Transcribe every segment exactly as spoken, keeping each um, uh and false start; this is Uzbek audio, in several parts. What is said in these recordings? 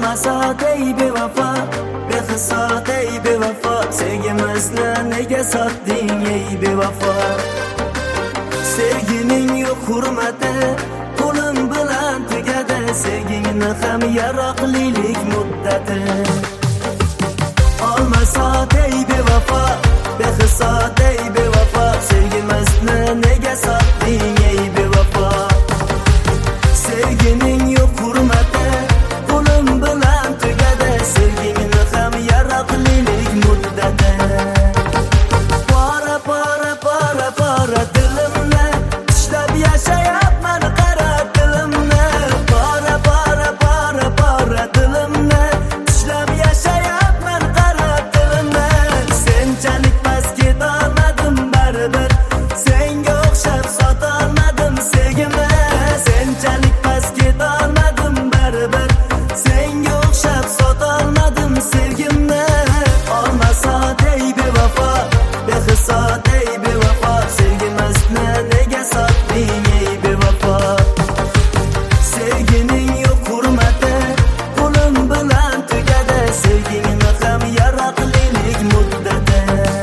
Olmasa ey bevafo, behisat ey bevafo, sevgimizni nega sotding ey bevafo? Sevgining yo'q hurmati qo'lim bilan tugadi, sevgingni ham yaroqlilik muddati. Olmasa ey bevafo, behisat ey bevafo, sevgimizni nega sotding ey bevafo? Sevgining yo'q hurmati qo'lim bilan tugadi, sevgingni ham yaroqlilik muddati. Para para para para dilimni tishlab yashayapman, qara dilimni. Para para para para dilimni tishlab yashayapman, qara dilimni. Senchalik past ketolmadim baribir, senga o'xshab sotolmadim sevgimni. Senchalik past ketolmadim baribir, senga o'xshab sotolmadim sevgimni. Olmasa ey bevafo, behisat ey bevafo, sevgimizni nega sotding ey bevafo? Sevgining yo'q hurmati qo'lim bilan tugadi, sevgingni ham yaroqlilik muddati.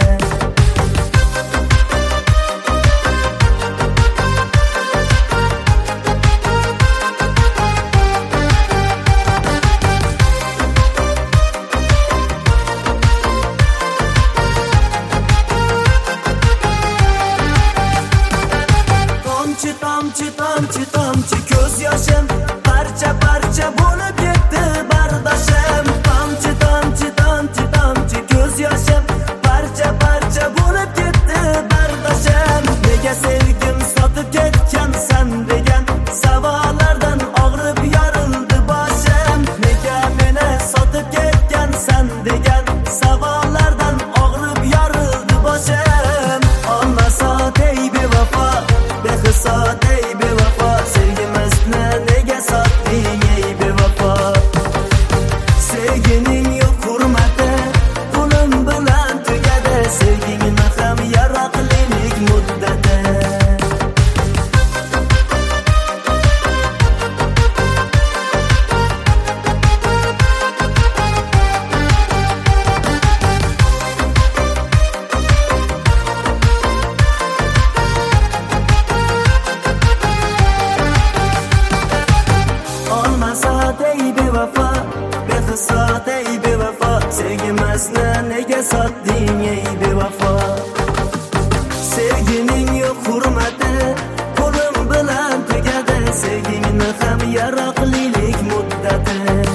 Tomchi tomchi tomchi tomchi ko'z yoshim parcha parcha bo'lib ketdi bardoshim. Tomchi tomchi tomchi tomchi ko'z yoshim parcha parcha bo'lib ketdi bardoshim. Nega sevgim sotib ketgansan degan savollardan og'rib yorildi boshim. Nega meni sotib ketgansan degan savollardan og'rib yorildi boshim. Olmasa ey bevafo, behisat ey bevafo, sevgimizni nega sotding ey bevafo? Sevgining yo'q hurmati qo'lim bilan tugadi, sevgingni ham yaroqlilik muddati. Olmasa ey bevafo, behisat ey bevafo, sevgimizni nega sotding ey bevafo? Sevgining yo'q hurmati qo'lim bilan tugadi, sevgingni ham yaroqlilik muddati.